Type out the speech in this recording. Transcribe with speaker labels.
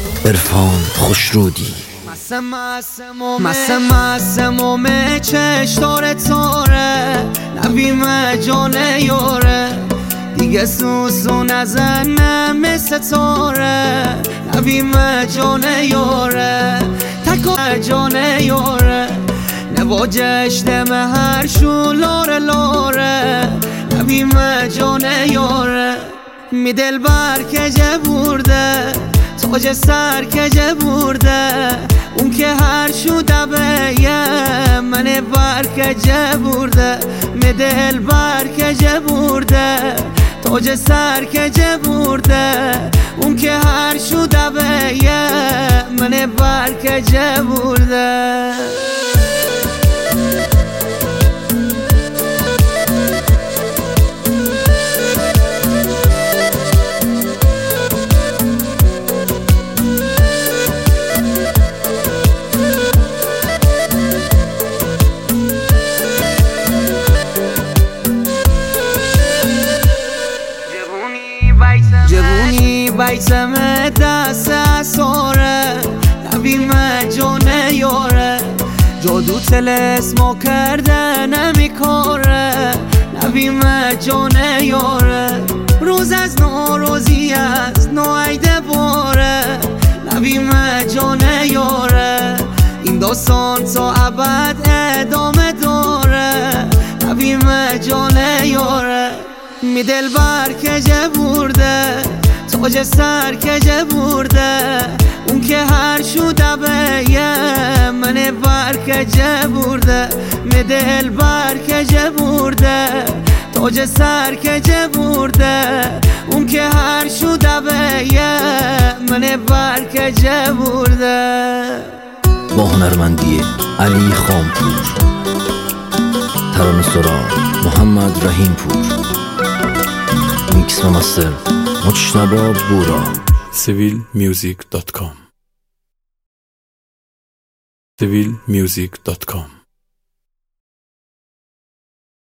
Speaker 1: عرفان خوشرودی.
Speaker 2: مسم چش تاره تاره نبیم جانه یاره دیگه سوسو نزنه مثل تاره نبیم جانه یاره تکو جانه یاره نواجش دم هر شو لاره لاره نبیم جانه یاره می دل بر کجه برده تاج سر کجه برده اون که هر شو دبه من بر کجه برده می دل بر کجه برده تاج سر کجه برده اون که هر شو دبه من بر کجه برده. جوونی بیتم دست ساره نبیم جانه یاره جادو تلسما کرده نمیکاره نبیم جانه یاره روز از نوروزی از نوعیده باره نبیم جانه یاره این داستان تا ابد ادامه داره نبیم جانه یاره می دل بر کجه برده تاج سر کجه برده اون که هر شو دبه من بر کجه برده می دل بر کجه برده تاج سر کجه برده اون که هر شو دبه من بر کجه برده.
Speaker 1: با هنرمندی علی خامپور، ترانه سرا محمد رحیم پور، میکس و مستر مجتبی بورا.
Speaker 3: civilmusic.com